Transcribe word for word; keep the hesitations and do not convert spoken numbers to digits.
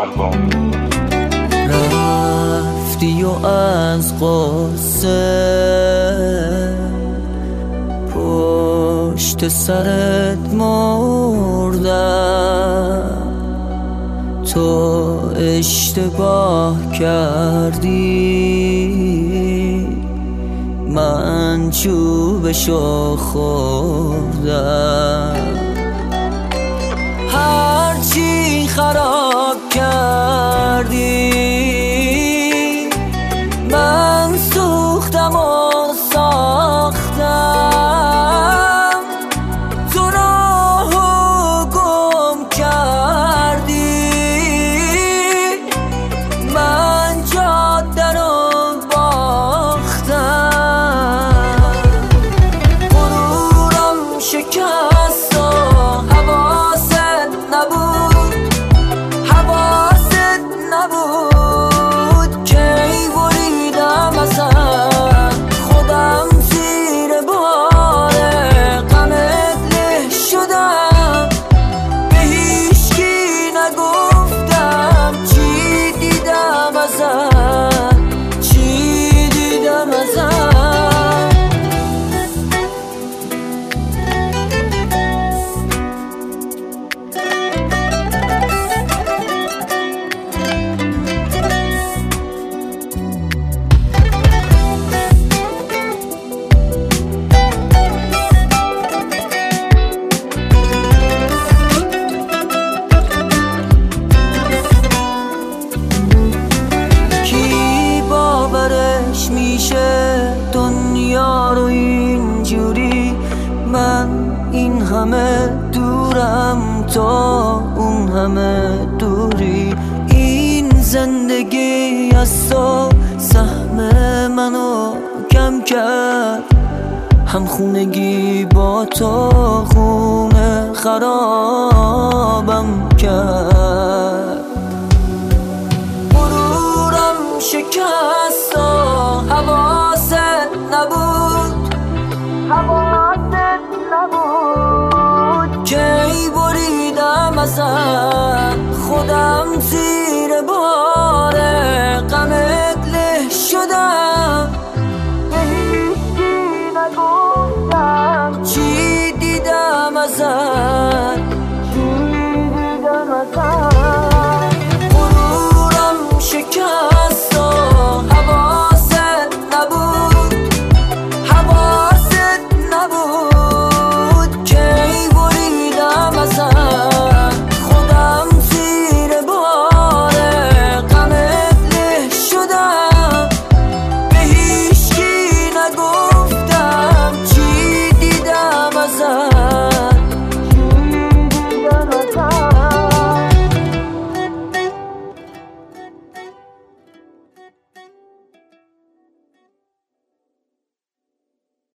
آلبوم. رفتی و از قصه پشت سرت مردم، تو اشتباه کردی من چوبشو خوردم. هرچی خراب کردی من سوختم و ساختم، تو راهو گم کردی من جاده رو باختم. غرورم شکست و حواست نبود، حواست نبود کی بریدم ازت، خودم زیر بار غمت له شدم. به هیچکی نگفتم چی دیدم ازت، چی دیدم ازت. میشه دنیا رو اینجوری، من این همه دورم تا اون همه دوری. این زندگی از تو سهم منو کم کرد، هم خونگی با تو خونه خرابم کرد. غرورم شکست و حواس